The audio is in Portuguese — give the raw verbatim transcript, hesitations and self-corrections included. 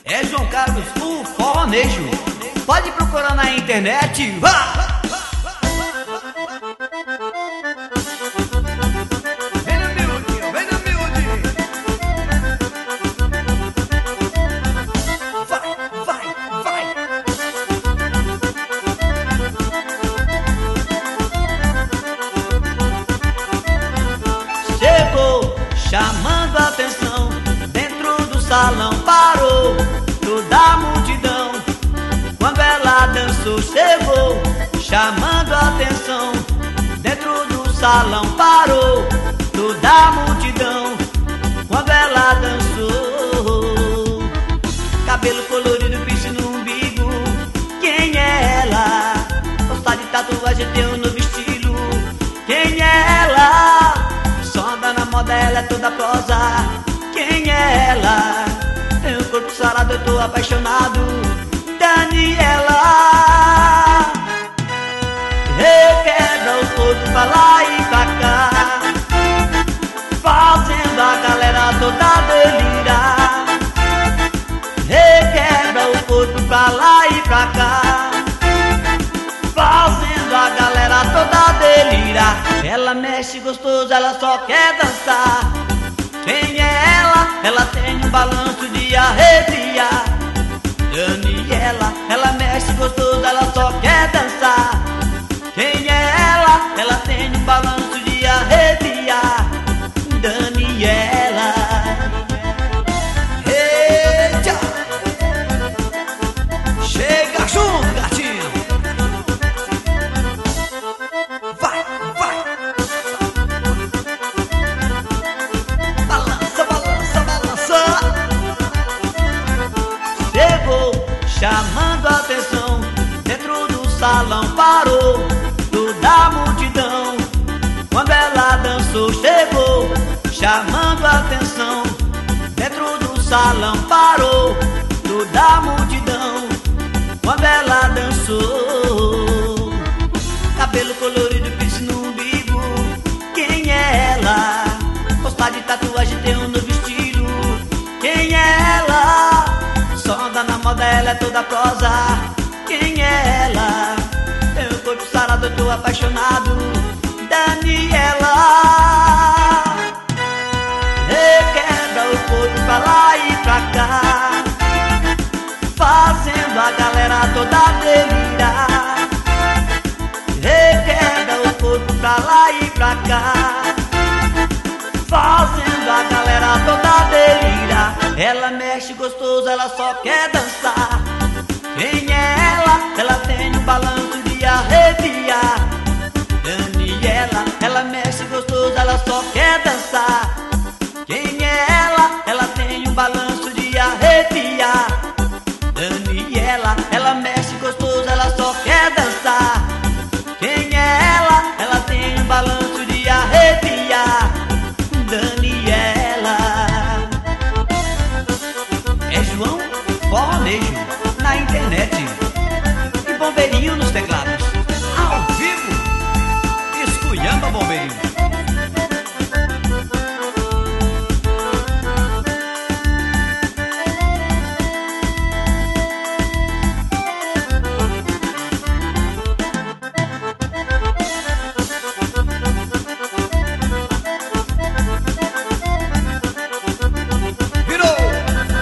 É João Carlos, o forronejo. Pode procurar na internet. Vá! Vem no miúde, vem no miúde. Vai, vai, vai. Chegou chamando a atenção. Dentro do salão parou toda a multidão. Quando ela dançou, chegou chamando a atenção. Dentro do salão parou toda a multidão. Quando ela dançou, cabelo colorido, piercing no umbigo. Quem é ela? Gosta de tatuagem, tem um novo estilo. Quem é ela? Só anda na moda, ela é toda prosa. Quem é ela? Tem um corpo sarado, eu tô apaixonado. Daniela, requebra o corpo pra lá e pra cá, fazendo a galera toda delirar. Requebra o corpo pra lá e pra cá, fazendo a galera toda delirar. Ela mexe gostoso, ela só quer dançar. Quem é ela? Ela tem um balanço de arrepiar. Daniela, ela mexe gostoso, ela só quer dançar. Quem é ela? Ela tem um balanço de arrepiar. Daniela, eita! Chega junto, gatinho. Vai, vai. Balança, balança, balança. Chegou chamando a atenção. Dentro do salão parou toda a multidão. Quando ela dançou, chegou chamando a atenção. Dentro do salão parou toda a multidão. Quando ela dançou, cabelo colorido, piercing no umbigo. Quem é ela? Gosta de tatuagem, tem um novo estilo. Quem é ela? Só anda na moda, ela é toda prosa. Quem é ela? Tem um corpo sarado, eu tô apaixonado. Daniela, requebra o corpo pra lá e pra cá, fazendo a galera toda delirar. Requebra o corpo pra lá e pra cá, fazendo a galera toda delirar. Ela mexe gostoso, ela só quer dançar. Quem é ela? Ela tem um balanço de arrepiar. Daniela, ela mexe gostoso, ela só quer dançar. Quem é ela? Ela tem um balanço de arrepiar. Daniela, ela mexe gostoso, ela só quer dançar. Quem é ela? Ela tem um balanço de arrepiar. Daniela, é João Forronejo na internet e Bombeirinho nos teclados. Ao vivo, esculhamba Bombeirinho.